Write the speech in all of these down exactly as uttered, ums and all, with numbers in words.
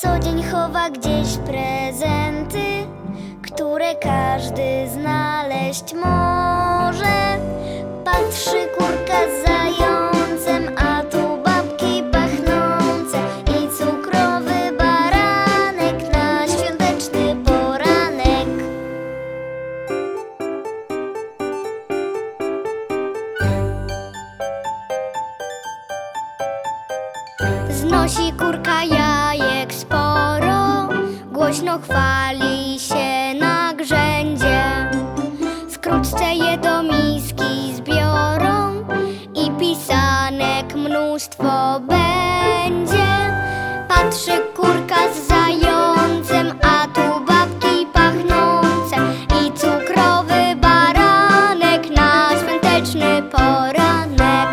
co dzień chowa gdzieś prezenty, które każdy znaleźć może. Patrzy kurka z zającem, a tu babki pachnące i cukrowy baranek na świąteczny poranek. Znosi kurka jajek sporo, głośno chwali się na grzędzie. Wkrótce je do miski zbiorą i pisanek mnóstwo będzie. Patrzy kurka z zającem, a tu babki pachnące i cukrowy baranek na świąteczny poranek.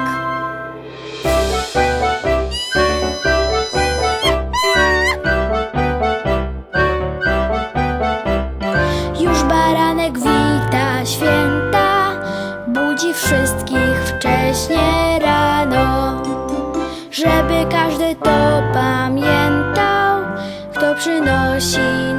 Już baranek wita święta, budzi wszystkich wcześnie rano, żeby każdy to pamiętał, kto przynosi